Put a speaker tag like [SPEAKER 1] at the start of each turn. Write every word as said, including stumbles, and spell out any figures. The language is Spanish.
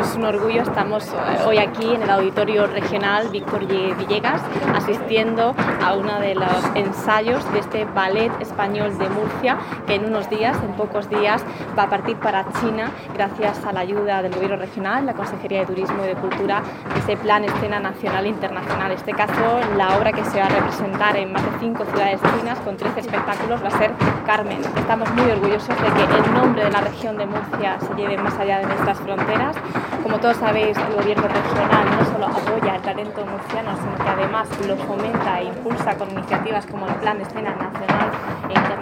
[SPEAKER 1] es un orgullo. Estamos hoy aquí en el Auditorio Regional Víctor Villegas asistiendo a uno de los ensayos de este ballet español de Murcia, que en unos días, en pocos días, va a partir para China gracias a la ayuda del Gobierno regional, la Consejería de Turismo y de Cultura, ese plan Escena Nacional e Internacional. En este caso, la obra que se va a representar en más de cinco ciudades chinas con trece espectáculos va a ser Carmen. Estamos muy orgullosos de que el nombre de la región de Murcia se lleve más allá de nuestras fronteras. Como todos sabéis, el Gobierno regional no solo apoya el talento murciano, sino que además lo fomenta e impulsa con iniciativas como el Plan Escena Nacional e Internacional